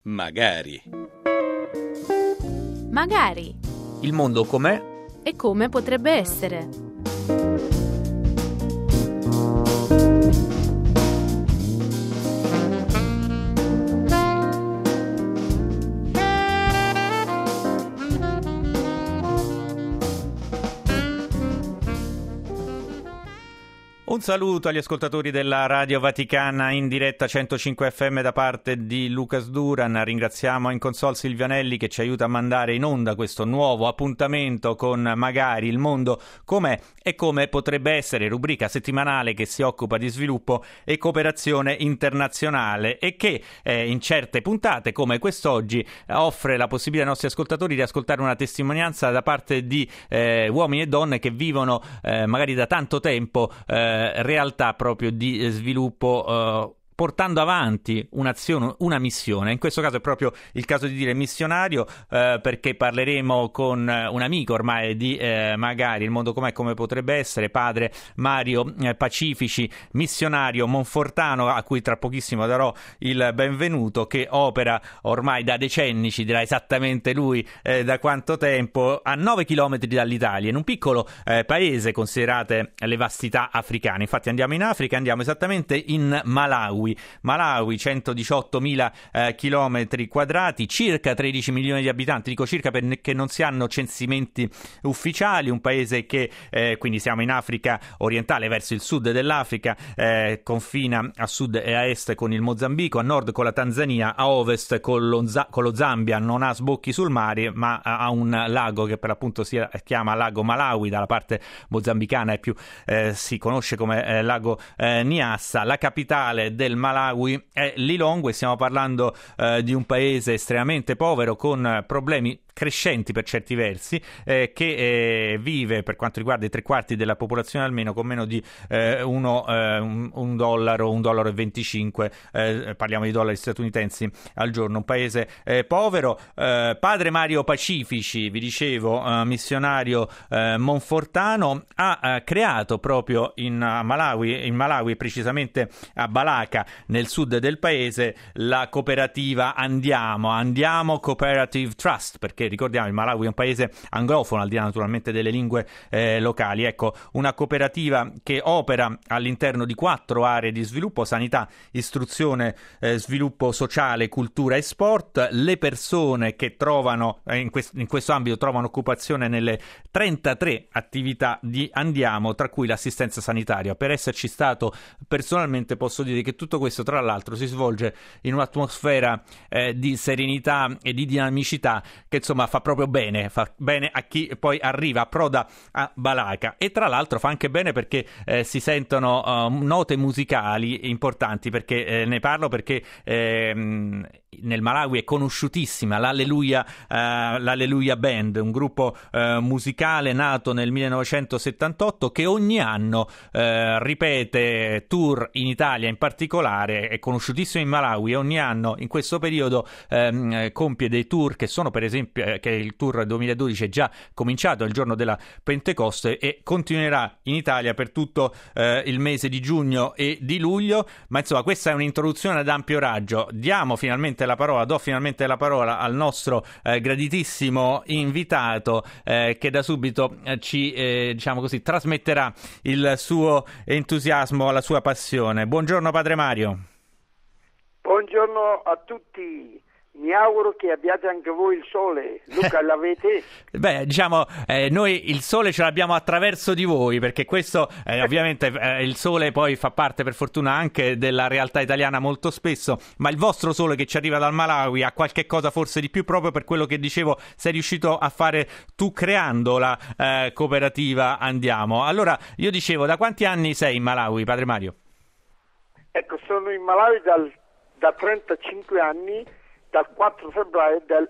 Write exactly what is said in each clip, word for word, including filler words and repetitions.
Magari. Magari. Il mondo com'è? E come potrebbe essere. Un saluto agli ascoltatori della Radio Vaticana in diretta centocinque effe emme da parte di Lucas Duran. Ringraziamo in console Silvio Anelli che ci aiuta a mandare in onda questo nuovo appuntamento con Magari il mondo com'è e come potrebbe essere, rubrica settimanale che si occupa di sviluppo e cooperazione internazionale e che eh, in certe puntate come quest'oggi offre la possibilità ai nostri ascoltatori di ascoltare una testimonianza da parte di eh, uomini e donne che vivono eh, magari da tanto tempo eh, realtà proprio di sviluppo uh, portando avanti un'azione, una missione. In questo caso è proprio il caso di dire missionario, eh, perché parleremo con un amico ormai di eh, Magari il mondo com'è, come potrebbe essere, padre Mario eh, Pacifici, missionario monfortano, a cui tra pochissimo darò il benvenuto, che opera ormai da decenni, ci dirà esattamente lui eh, da quanto tempo, a nove chilometri dall'Italia, in un piccolo eh, paese considerate le vastità africane. Infatti andiamo in Africa, andiamo esattamente in Malawi. Malawi, centodiciottomila eh, chilometri quadrati, circa tredici milioni di abitanti. Dico circa perché non si hanno censimenti ufficiali, un paese che, eh, quindi siamo in Africa orientale, verso il sud dell'Africa, eh, confina a sud e a est con il Mozambico, a nord con la Tanzania, a ovest con lo, con lo Zambia. Non ha sbocchi sul mare, ma ha un lago che per l'appunto si chiama Lago Malawi, dalla parte mozambicana è più, eh, si conosce come eh, Lago eh, Niassa. La capitale del Malawi è Lilongwe. Stiamo parlando eh, di un paese estremamente povero, con eh, problemi crescenti per certi versi, eh, che eh, vive, per quanto riguarda i tre quarti della popolazione almeno, con meno di eh, uno, eh, un, un dollaro, un dollaro e venticinque, eh, parliamo di dollari statunitensi al giorno. Un paese eh, povero. Eh, padre Mario Pacifici, vi dicevo, eh, missionario eh, monfortano, ha eh, creato proprio in uh, Malawi, in Malawi precisamente a Balaka, nel sud del paese, la cooperativa Andiamo, Andiamo Cooperative Trust, perché ricordiamo il Malawi è un paese anglofono, al di là naturalmente delle lingue eh, locali. Ecco, una cooperativa che opera all'interno di quattro aree di sviluppo: sanità, istruzione, eh, sviluppo sociale, cultura e sport. Le persone che trovano eh, in, quest- in questo ambito trovano occupazione nelle trentatré attività di Andiamo, tra cui l'assistenza sanitaria. Per esserci stato personalmente posso dire che tutto questo, tra l'altro, si svolge in un'atmosfera eh, di serenità e di dinamicità che insomma fa proprio bene, fa bene a chi poi arriva, approda a Balaka. E tra l'altro fa anche bene perché eh, si sentono uh, note musicali importanti, perché eh, ne parlo perché eh, nel Malawi è conosciutissima l'Alleluia, uh, l'Alleluia Band, un gruppo uh, musicale nato nel millenovecentosettantotto che ogni anno uh, ripete tour in Italia, in particolare è conosciutissimo in Malawi, e ogni anno in questo periodo um, compie dei tour che sono, per esempio, eh, che il tour duemiladodici è già cominciato il giorno della Pentecoste e continuerà in Italia per tutto eh, il mese di giugno e di luglio. Ma insomma, questa è un'introduzione ad ampio raggio. Diamo finalmente la parola, do finalmente la parola al nostro eh, graditissimo invitato eh, che da subito eh, ci eh, diciamo così trasmetterà il suo entusiasmo, la sua passione. Buongiorno padre Mario. Buongiorno a tutti. Mi auguro che abbiate anche voi il sole. Luca, l'avete? Beh, diciamo, eh, noi il sole ce l'abbiamo attraverso di voi, perché questo, eh, ovviamente, eh, il sole poi fa parte, per fortuna, anche della realtà italiana molto spesso, ma il vostro sole che ci arriva dal Malawi ha qualche cosa forse di più, proprio per quello che dicevo, sei riuscito a fare tu creando la eh, cooperativa Andiamo. Allora, io dicevo, da quanti anni sei in Malawi, padre Mario? Ecco, sono in Malawi dal, da trentacinque anni, dal quattro febbraio del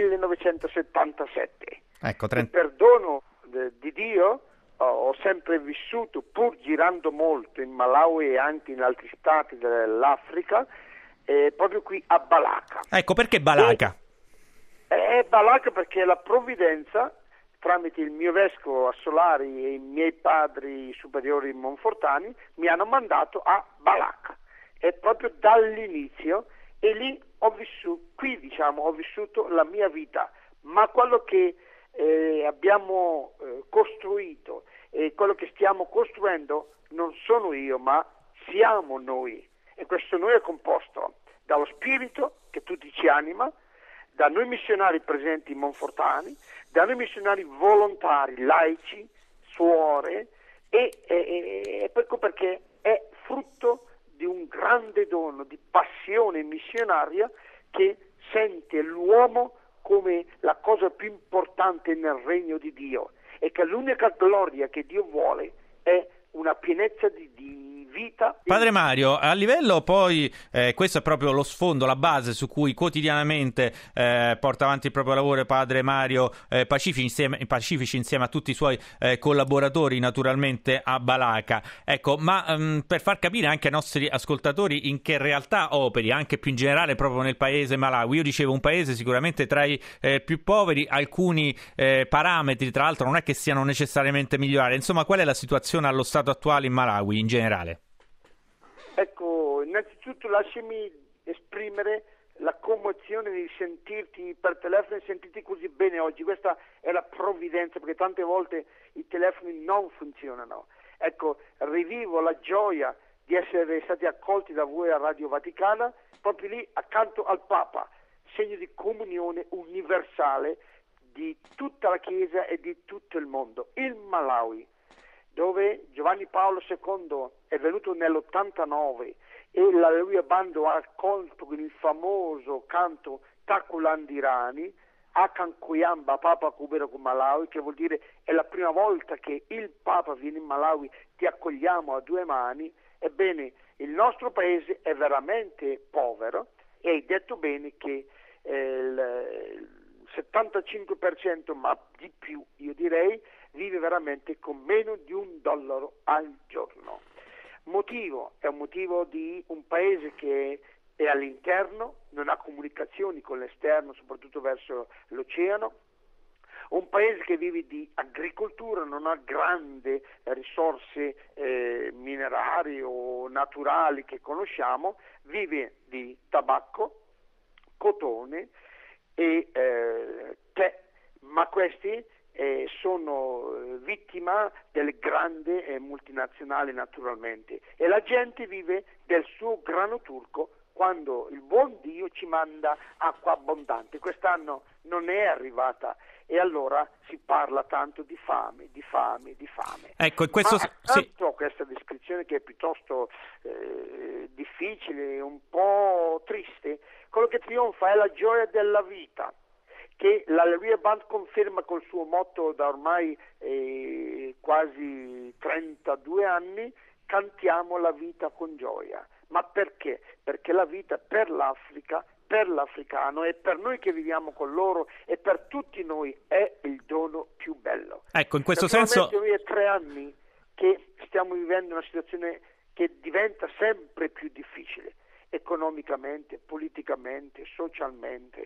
millenovecentosettantasette. Ecco, trenta... Il perdono de, di Dio oh, ho sempre vissuto, pur girando molto in Malawi e anche in altri stati dell'Africa, eh, proprio qui a Balaka. Ecco, perché Balaka? E, è Balaka perché la provvidenza, tramite il mio vescovo a Solari e i miei padri superiori monfortani, mi hanno mandato a Balaka. E proprio dall'inizio, e lì ho vissuto, qui diciamo, ho vissuto la mia vita, ma quello che eh, abbiamo eh, costruito e quello che stiamo costruendo non sono io, ma siamo noi. E questo noi è composto dallo spirito che tutti ci anima, da noi missionari presenti in Monfortani, da noi missionari volontari, laici, suore, e, e, e ecco perché è frutto di un grande dono di passione missionaria che sente l'uomo come la cosa più importante nel regno di Dio, e che l'unica gloria che Dio vuole è una pienezza di, di vita. Padre Mario, a livello poi, eh, questo è proprio lo sfondo, la base su cui quotidianamente eh, porta avanti il proprio lavoro Padre Mario eh, Pacifici, insieme, Pacifici insieme a tutti i suoi eh, collaboratori naturalmente a Balaca. Ecco, ma um, per far capire anche ai nostri ascoltatori in che realtà operi, anche più in generale proprio nel paese Malawi. Io dicevo un paese sicuramente tra i eh, più poveri, alcuni eh, parametri tra l'altro non è che siano necessariamente migliorare. Insomma, qual è la situazione allo stato attuale in Malawi in generale? Ecco, innanzitutto lasciami esprimere la commozione di sentirti per telefono e sentirti così bene oggi. Questa è la provvidenza, perché tante volte i telefoni non funzionano. Ecco, rivivo la gioia di essere stati accolti da voi a Radio Vaticana, proprio lì accanto al Papa, segno di comunione universale di tutta la Chiesa e di tutto il mondo. Il Malawi, dove Giovanni Paolo secondo è venuto nell'ottantanove e l'Alleluia Bando ha accolto con il famoso canto Takulandirani, Akan Kuyamba Papa Kubero con Malawi, che vuol dire è la prima volta che il Papa viene in Malawi, ti accogliamo a due mani. Ebbene, il nostro paese è veramente povero e hai detto bene che eh, il settantacinque per cento, ma di più io direi, vive veramente con meno di un dollaro al giorno. Motivo, è un motivo di un paese che è all'interno, non ha comunicazioni con l'esterno, soprattutto verso l'oceano, un paese che vive di agricoltura, non ha grandi risorse eh, minerari o naturali che conosciamo, vive di tabacco, cotone e eh, tè, ma questi eh, sono vittima delle grandi eh, multinazionali naturalmente, e la gente vive del suo grano turco quando il buon Dio ci manda acqua abbondante. Quest'anno non è arrivata e allora si parla tanto di fame, di fame, di fame. Ecco, in questo Ma accanto sì. a questa descrizione che è piuttosto eh, difficile, un po' triste, quello che trionfa è la gioia della vita, che l'Alleluia Band conferma col suo motto da ormai eh, quasi trentadue anni: cantiamo la vita con gioia. Ma perché? Perché la vita per l'Africa, per l'africano e per noi che viviamo con loro e per tutti noi è il dono più bello. Ecco, in questo senso noi è tre anni che stiamo vivendo una situazione che diventa sempre più difficile, economicamente, politicamente, socialmente.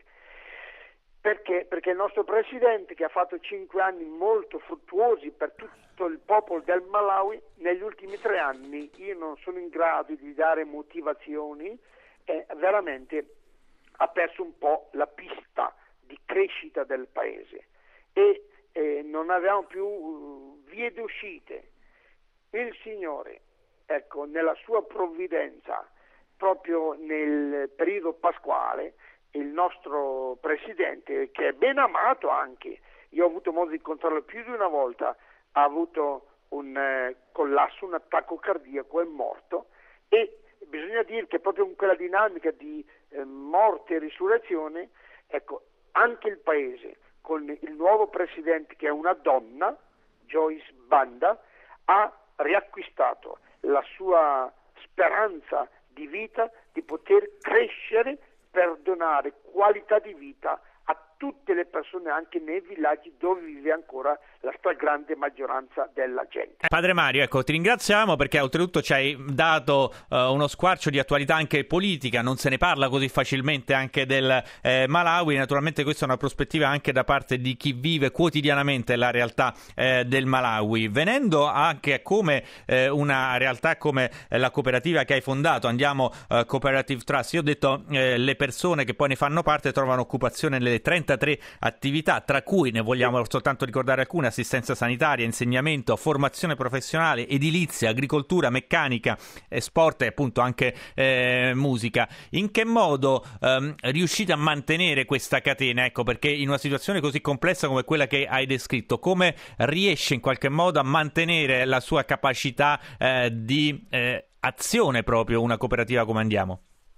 Perché? Perché il nostro presidente, che ha fatto cinque anni molto fruttuosi per tutto il popolo del Malawi, negli ultimi tre anni io non sono in grado di dare motivazioni, e veramente ha perso un po' la pista di crescita del paese e eh, non avevamo più uh, vie d'uscite. Il Signore, ecco, nella sua provvidenza, proprio nel periodo pasquale, il nostro presidente, che è ben amato anche, io ho avuto modo di incontrarlo più di una volta, ha avuto un eh, collasso, un attacco cardiaco, è morto, e bisogna dire che proprio in quella dinamica di eh, morte e risurrezione, ecco, anche il paese, con il nuovo presidente che è una donna, Joyce Banda, ha riacquistato la sua speranza di vita, di poter crescere per donare qualità di vita a tutte le persone, anche nei villaggi dove vive ancora la stragrande maggioranza della gente. Padre Mario, ecco, ti ringraziamo perché oltretutto ci hai dato uh, uno squarcio di attualità anche politica, non se ne parla così facilmente anche del eh, Malawi. Naturalmente questa è una prospettiva anche da parte di chi vive quotidianamente la realtà eh, del Malawi. Venendo anche a come eh, una realtà come eh, la cooperativa che hai fondato, Andiamo uh, Cooperative Trust, io ho detto eh, le persone che poi ne fanno parte trovano occupazione nelle trentatré attività, tra cui ne vogliamo soltanto ricordare alcune: assistenza sanitaria, insegnamento, formazione professionale, edilizia, agricoltura, meccanica, eh, sport e appunto anche eh, musica. In che modo ehm, riuscite a mantenere questa catena? Ecco, perché in una situazione così complessa come quella che hai descritto, come riesce in qualche modo a mantenere la sua capacità eh, di eh, azione proprio una cooperativa come Andiamo?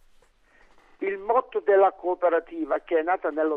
Il motto della cooperativa, che è nata nel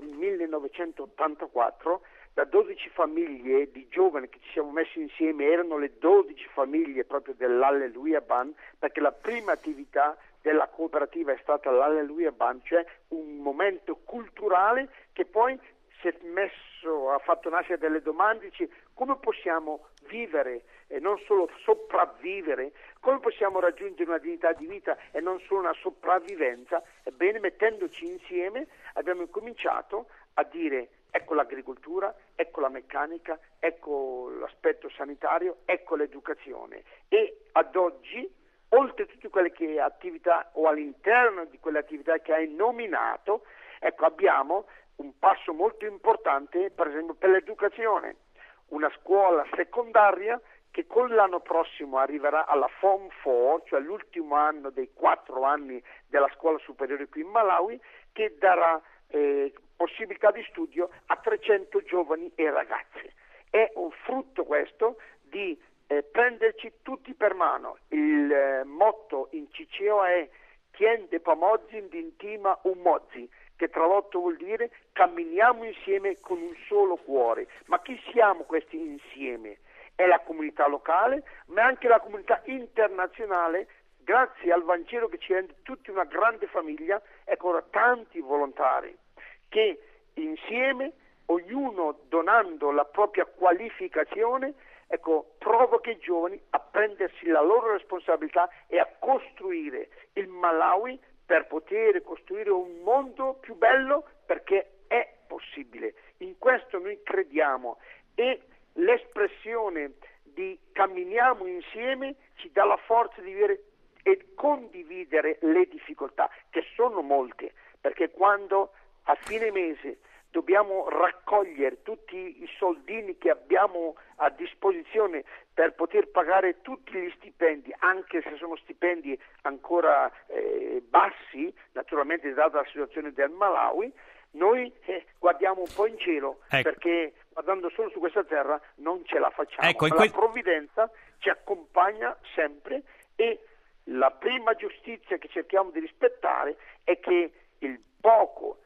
millenovecentottantaquattro da dodici famiglie di giovani che ci siamo messi insieme, erano le dodici famiglie proprio dell'Alleluia Band, perché la prima attività della cooperativa è stata l'Alleluia Band, cioè un momento culturale che poi si è messo, ha fatto nascere delle domande, dice, come possiamo vivere e non solo sopravvivere, come possiamo raggiungere una dignità di vita e non solo una sopravvivenza. Ebbene, mettendoci insieme abbiamo incominciato a dire: ecco l'agricoltura, ecco la meccanica, ecco l'aspetto sanitario, ecco l'educazione. E ad oggi, oltre a tutte quelle che attività o all'interno di quelle attività che hai nominato, ecco, abbiamo un passo molto importante, per esempio per l'educazione, una scuola secondaria che con l'anno prossimo arriverà alla Form quattro, cioè l'ultimo anno dei quattro anni della scuola superiore qui in Malawi, che darà eh, possibilità di studio a trecento giovani e ragazze. È un frutto questo di eh, prenderci tutti per mano. Il eh, motto in ciceo è Tien de Pamozzi d'intima un mozzi, che tradotto vuol dire camminiamo insieme con un solo cuore. Ma chi siamo questi insieme? È la comunità locale, ma anche la comunità internazionale, grazie al Vangelo che ci rende tutti una grande famiglia. Ecco, tanti volontari che insieme, ognuno donando la propria qualificazione, ecco, provoca i giovani a prendersi la loro responsabilità e a costruire il Malawi per poter costruire un mondo più bello, perché è possibile. In questo noi crediamo, e l'espressione di camminiamo insieme ci dà la forza di vivere e condividere le difficoltà, che sono molte, perché quando a fine mese dobbiamo raccogliere tutti i soldini che abbiamo a disposizione per poter pagare tutti gli stipendi, anche se sono stipendi ancora eh, bassi, naturalmente data la situazione del Malawi, noi eh, guardiamo un po' in cielo, ecco, perché guardando solo su questa terra non ce la facciamo. Ecco, Ma que- la provvidenza ci accompagna sempre, e la prima giustizia che cerchiamo di rispettare è che il poco,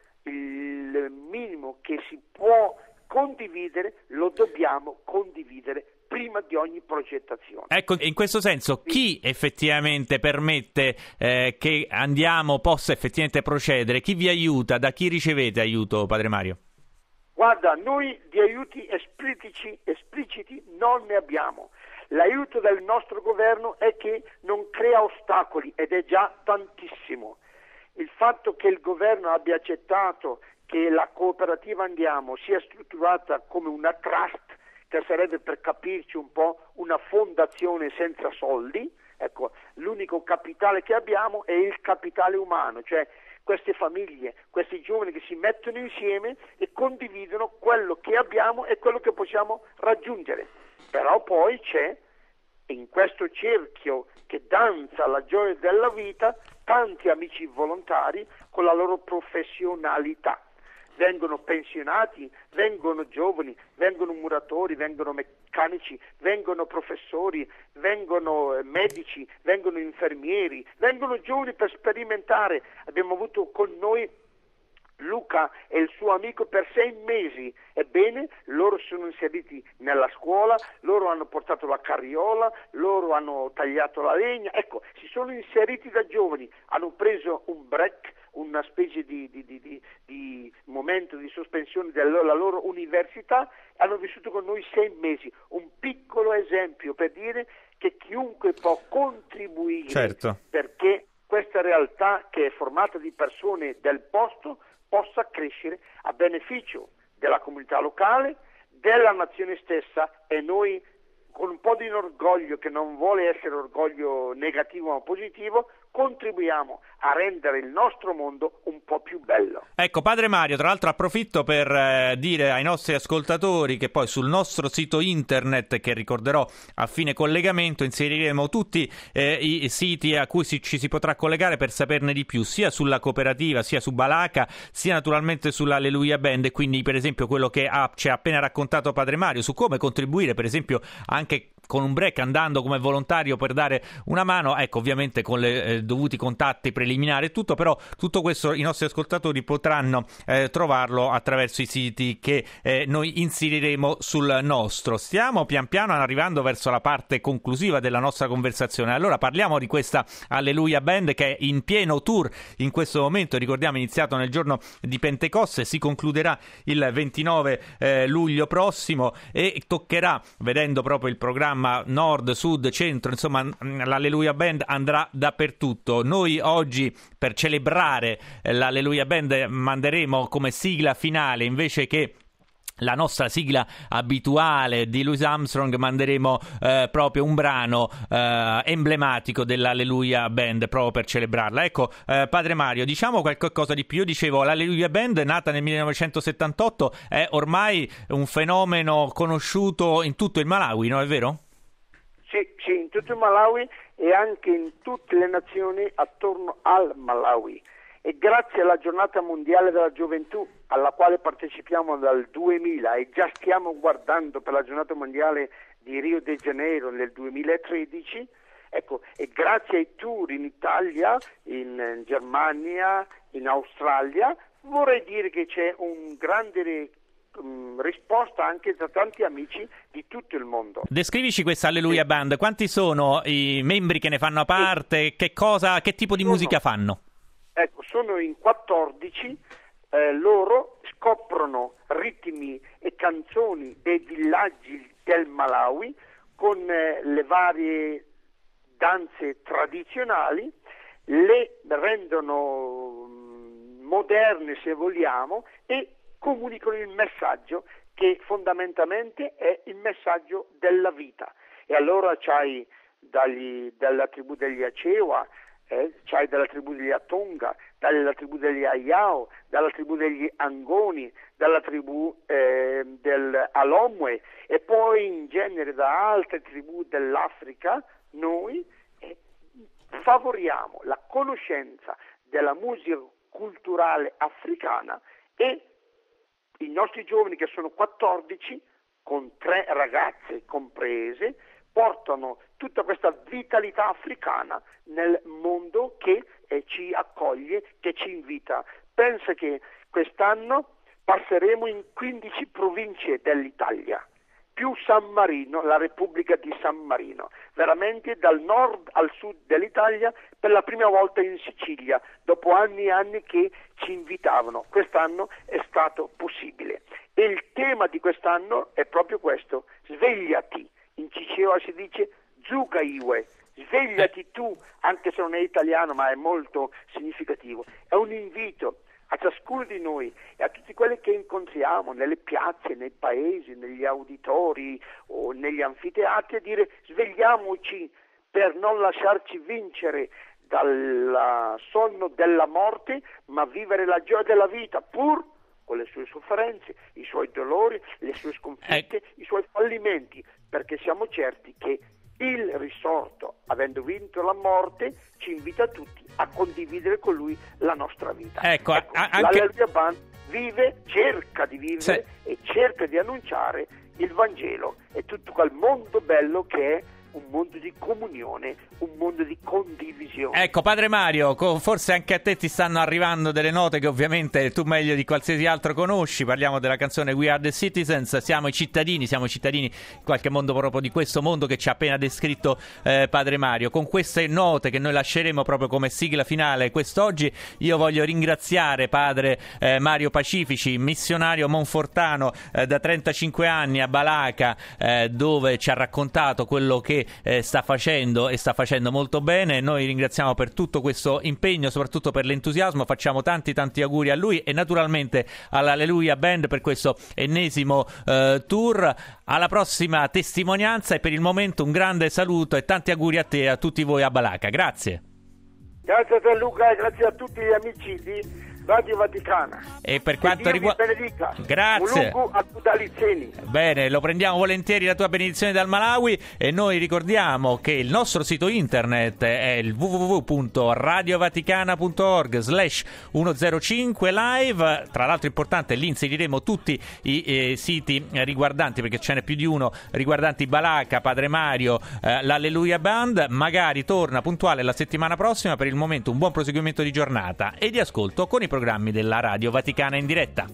il minimo che si può condividere lo dobbiamo condividere prima di ogni progettazione. Ecco, in questo senso, chi effettivamente permette eh, che Andiamo possa effettivamente procedere? Chi vi aiuta? Da chi ricevete aiuto, Padre Mario? Guarda, noi di aiuti espliciti, espliciti non ne abbiamo. L'aiuto del nostro governo è che non crea ostacoli, ed è già tantissimo. Il fatto che il governo abbia accettato che la cooperativa Andiamo sia strutturata come una trust, che sarebbe, per capirci un po', una fondazione senza soldi, ecco, l'unico capitale che abbiamo è il capitale umano, cioè queste famiglie, questi giovani che si mettono insieme e condividono quello che abbiamo e quello che possiamo raggiungere. Però poi c'è, in questo cerchio che danza la gioia della vita, tanti amici volontari con la loro professionalità. Vengono pensionati, vengono giovani, vengono muratori, vengono meccanici, vengono professori, vengono medici, vengono infermieri, vengono giovani per sperimentare. Abbiamo avuto con noi Luca e il suo amico per sei mesi. Ebbene, loro sono inseriti nella scuola, loro hanno portato la carriola, loro hanno tagliato la legna, ecco, si sono inseriti da giovani, hanno preso un break, una specie di, di, di, di, di momento momento di sospensione della loro università, hanno vissuto con noi sei mesi. Un piccolo esempio per dire che chiunque può contribuire, certo, perché questa realtà che è formata di persone del posto possa crescere a beneficio della comunità locale, della nazione stessa, e noi con un po' di orgoglio, che non vuole essere orgoglio negativo ma positivo, contribuiamo a rendere il nostro mondo un po' più bello. Ecco, Padre Mario, tra l'altro approfitto per eh, dire ai nostri ascoltatori che poi sul nostro sito internet, che ricorderò a fine collegamento, inseriremo tutti eh, i siti a cui si, ci si potrà collegare per saperne di più, sia sulla cooperativa, sia su Balaka, sia naturalmente sull'Alleluia Band, e quindi per esempio quello che ha, ci ha appena raccontato Padre Mario su come contribuire, per esempio anche con un break, andando come volontario per dare una mano, ecco, ovviamente con i eh, dovuti contatti preliminari e tutto, però tutto questo i nostri ascoltatori potranno eh, trovarlo attraverso i siti che eh, noi inseriremo sul nostro. Stiamo pian piano arrivando verso la parte conclusiva della nostra conversazione, allora parliamo di questa Alleluia Band che è in pieno tour in questo momento. Ricordiamo, iniziato nel giorno di Pentecoste, si concluderà il ventinove eh, luglio prossimo e toccherà, vedendo proprio il programma nord, sud, centro, insomma l'Alleluia Band andrà dappertutto. Noi oggi, per celebrare l'Alleluia Band, manderemo come sigla finale, invece che la nostra sigla abituale di Louis Armstrong, manderemo eh, proprio un brano eh, emblematico dell'Alleluia Band, proprio per celebrarla. Ecco, eh, Padre Mario, diciamo qualcosa di più. Io dicevo, l'Alleluia Band, nata nel millenovecentosettantotto, è ormai un fenomeno conosciuto in tutto il Malawi, no? È vero? Sì, sì, in tutto il Malawi e anche in tutte le nazioni attorno al Malawi. E grazie alla giornata mondiale della gioventù, alla quale partecipiamo dal duemila e già stiamo guardando per la giornata mondiale di Rio de Janeiro nel duemilatredici, ecco, e grazie ai tour in Italia, in Germania, in Australia, vorrei dire che c'è un grande um, risposta anche da tanti amici di tutto il mondo. Descrivici questa Alleluia Band, quanti sono i membri che ne fanno parte, sì. che cosa, che tipo di sono, musica fanno? Ecco, sono in quattordici, eh, loro scoprono ritmi e canzoni dei villaggi del Malawi con eh, le varie danze tradizionali, le rendono mh, moderne se vogliamo e comunicano il messaggio che fondamentalmente è il messaggio della vita. E allora c'hai dagli, dalla tribù degli Acewa, Eh, c'hai dalla tribù degli Atonga, dalla tribù degli Ayao, dalla tribù degli Angoni, dalla tribù eh, del Alomwe, e poi in genere da altre tribù dell'Africa. Noi eh, favoriamo la conoscenza della musica culturale africana, e i nostri giovani, che sono quattordici, con tre ragazze comprese, portano tutta questa vitalità africana nel mondo che eh, ci accoglie, che ci invita. Pensa che quest'anno passeremo in quindici province dell'Italia, più San Marino, la Repubblica di San Marino, veramente dal nord al sud dell'Italia, per la prima volta in Sicilia, dopo anni e anni che ci invitavano. Quest'anno è stato possibile. E il tema di quest'anno è proprio questo: svegliati. In Ciceo si dice Zuga Iwe, svegliati tu, anche se non è italiano ma è molto significativo. È un invito a ciascuno di noi e a tutti quelli che incontriamo nelle piazze, nei paesi, negli auditori o negli anfiteatri, a dire: svegliamoci per non lasciarci vincere dal sonno della morte, ma vivere la gioia della vita, pur con le sue sofferenze, i suoi dolori, le sue sconfitte, eh. i suoi fallimenti, perché siamo certi che il risorto, avendo vinto la morte, ci invita tutti a condividere con lui la nostra vita. Ecco, ecco anche... l'Alleluia Band vive, cerca di vivere Se... e cerca di annunciare il Vangelo e tutto quel mondo bello che è un mondo di comunione, un mondo di condivisione. Ecco, Padre Mario, forse anche a te ti stanno arrivando delle note che ovviamente tu meglio di qualsiasi altro conosci. Parliamo della canzone We Are the Citizens, siamo i cittadini, siamo i cittadini in qualche modo proprio di questo mondo che ci ha appena descritto eh, Padre Mario. Con queste note che noi lasceremo proprio come sigla finale quest'oggi, io voglio ringraziare Padre eh, Mario Pacifici, missionario monfortano eh, da trentacinque anni a Balaca, eh, dove ci ha raccontato quello che Eh, sta facendo e sta facendo molto bene. Noi ringraziamo per tutto questo impegno, soprattutto per l'entusiasmo. Facciamo tanti tanti auguri a lui e naturalmente all'Alleluia Band per questo ennesimo eh, tour. Alla prossima testimonianza e per il momento un grande saluto e tanti auguri a te e a tutti voi a Balaca. Grazie. Grazie a te Luca e grazie a tutti gli amici di Radio Vaticana. E per quanto riguarda, grazie. A Bene, lo prendiamo volentieri la tua benedizione dal Malawi e noi ricordiamo che il nostro sito internet è il w w w punto radiovaticana punto org slash centocinque live. Tra l'altro importante, lì inseriremo tutti i eh, siti riguardanti, perché ce n'è più di uno, riguardanti Balaca, Padre Mario, eh, l'Alleluia Band. Magari torna puntuale la settimana prossima. Per il momento un buon proseguimento di giornata e di ascolto con i programmi della Radio Vaticana in diretta.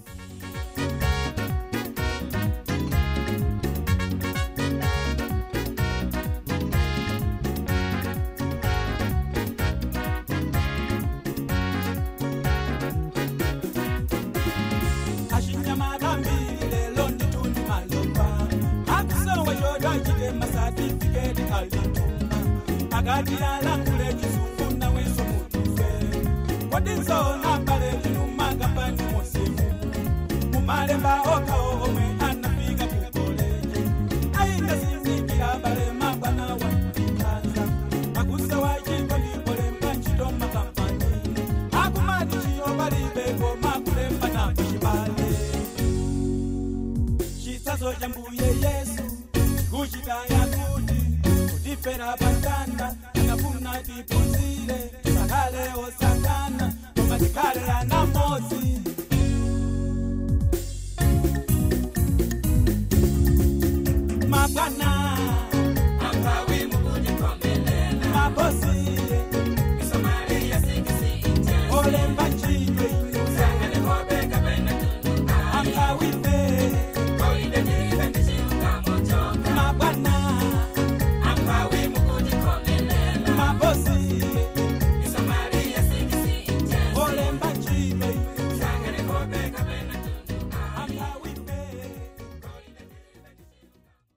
Malemba oka ome anapiga kukole ainda sinzikira balema bana wa kanza akusa wajiko likole mpanchito makampani akumadi chiyo balibe ko makulemba na kushibale chitazo jambuye Yesu kuchita yakudi kudifera bandanda nakuna tipunzire sakale osakana komatikale yana